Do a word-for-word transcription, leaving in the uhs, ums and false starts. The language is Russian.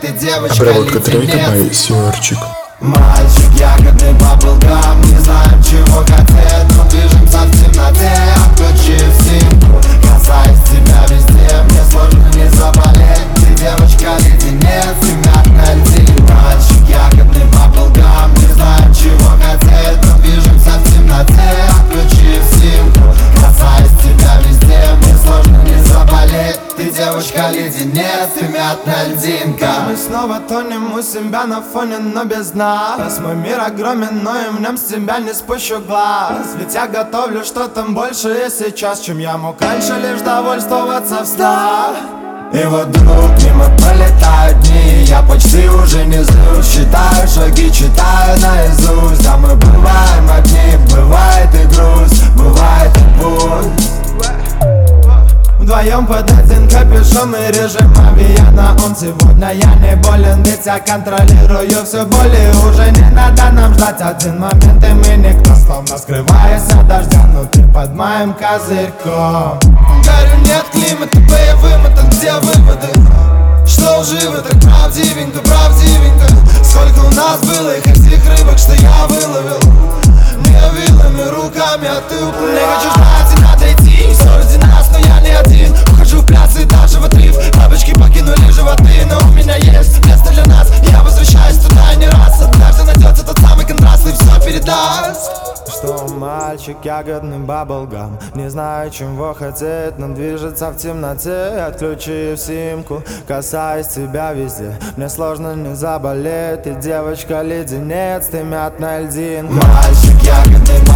ты девочка. Обработка трека by Сиорчик. Мальчик, ягодный баблгам, не знаем чего хотеть, но движемся в темноте, отключив симку. Касаясь тебя везде, мне сложно не заболеть. Ты девочка леденец, и мятная льдин. Мальчик, ягодный баблгам, не знаем чего хотеть, но движемся в темноте, отключив симку. Касаясь тебя везде, мне сложно не заболеть. Ты девочка леденец, и мятная льдинка. Мы снова тонем у себя на фоне, но без нас. Мой мир огромен, но и в нем с тебя не спущу глаз. Ведь я готовлю что-то большее сейчас, чем я мог раньше лишь довольствоваться в снах. И вот вдруг мимо пролетают дни, я почти уже не злюсь. Считаю шаги, читаю наизусть. Да мы бываем одни, бывает и грусть, бывает и пусть. Вдвоем под один капюшон мы режем авианон. Сегодня я не болен, ведь я контролирую все боли. Уже не надо нам ждать один момент, и мы никто, словно скрываясь от дождя, внутри под моим козырьком. Говорю, нет климата боевым, это где выводы? Что лживо, так правдивенько, правдивенько. Сколько у нас было их этих рыбок, что я выловил. Не вилами, руками, а ты уплыл. Не хочу знать, и надо идти, все ради нас, но я не один. Ухожу в пляс и даже в отрыв. Бабочки покинули животы, но у меня есть место для нас. Я возвращаюсь туда не раз. Однажды найдется тот самый контраст и все передаст. Что мальчик, ягодный баблгам, не знаю чего хотеть, но движется в темноте, отключив симку. Касаясь тебя везде, мне сложно не заболеть. Ты девочка леденец, ты мятная льдинка. Мальчик, ягодный